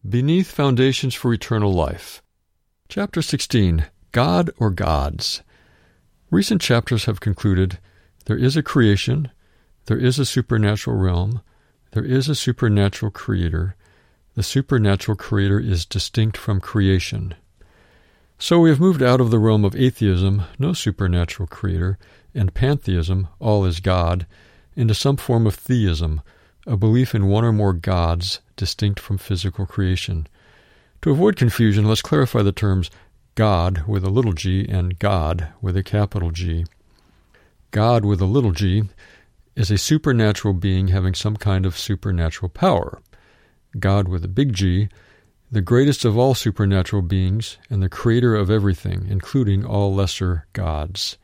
Beneath Foundations for Eternal Life. Chapter 16, God or Gods. Recent chapters have concluded there is a creation, there is a supernatural realm, there is a supernatural creator. The supernatural creator is distinct from creation. So we have moved out of the realm of atheism, no supernatural creator, and pantheism, all is God, into some form of theism, a belief in one or more gods distinct from physical creation. To avoid confusion, let's clarify the terms God with a little g and God with a capital G. God with a little g is a supernatural being having some kind of supernatural power. God with a big G, the greatest of all supernatural beings and the creator of everything, including all lesser gods.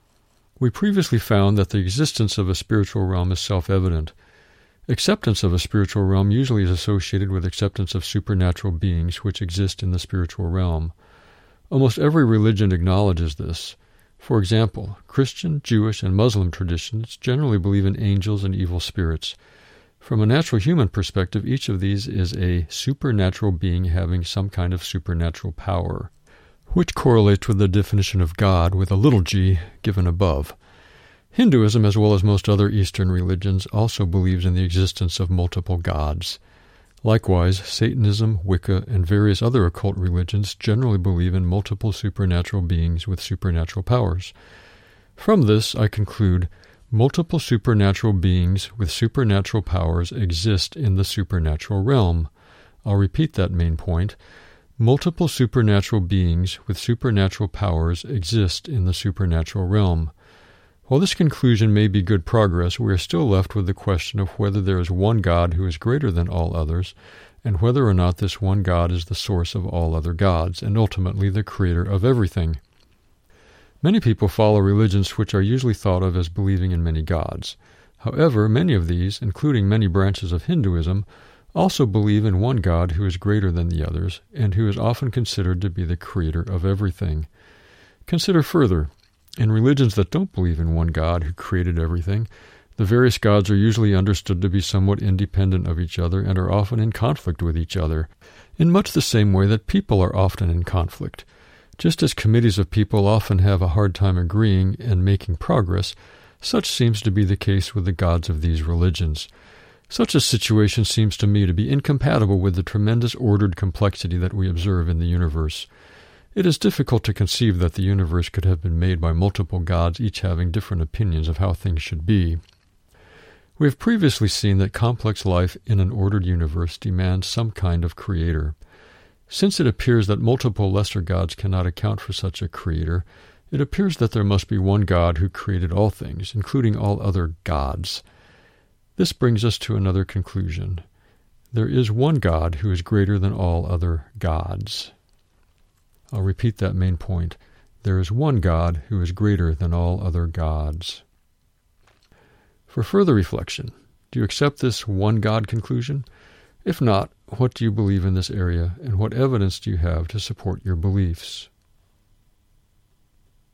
We previously found that the existence of a spiritual realm is self-evident. Acceptance of a spiritual realm usually is associated with acceptance of supernatural beings which exist in the spiritual realm. Almost every religion acknowledges this. For example, Christian, Jewish, and Muslim traditions generally believe in angels and evil spirits. From a natural human perspective, each of these is a supernatural being having some kind of supernatural power, which correlates with the definition of God with a little g given above. Hinduism, as well as most other Eastern religions, also believes in the existence of multiple gods. Likewise, Satanism, Wicca, and various other occult religions generally believe in multiple supernatural beings with supernatural powers. From this, I conclude, multiple supernatural beings with supernatural powers exist in the supernatural realm. I'll repeat that main point. Multiple supernatural beings with supernatural powers exist in the supernatural realm. While this conclusion may be good progress, we are still left with the question of whether there is one God who is greater than all others, and whether or not this one God is the source of all other gods, and ultimately the creator of everything. Many people follow religions which are usually thought of as believing in many gods. However, many of these, including many branches of Hinduism, also believe in one God who is greater than the others, and who is often considered to be the creator of everything. Consider further. In religions that don't believe in one God who created everything, the various gods are usually understood to be somewhat independent of each other and are often in conflict with each other, in much the same way that people are often in conflict. Just as committees of people often have a hard time agreeing and making progress, such seems to be the case with the gods of these religions. Such a situation seems to me to be incompatible with the tremendous ordered complexity that we observe in the universe. It is difficult to conceive that the universe could have been made by multiple gods, each having different opinions of how things should be. We have previously seen that complex life in an ordered universe demands some kind of creator. Since it appears that multiple lesser gods cannot account for such a creator, it appears that there must be one God who created all things, including all other gods. This brings us to another conclusion. There is one God who is greater than all other gods. I'll repeat that main point. There is one God who is greater than all other gods. For further reflection, do you accept this one God conclusion? If not, what do you believe in this area, and what evidence do you have to support your beliefs?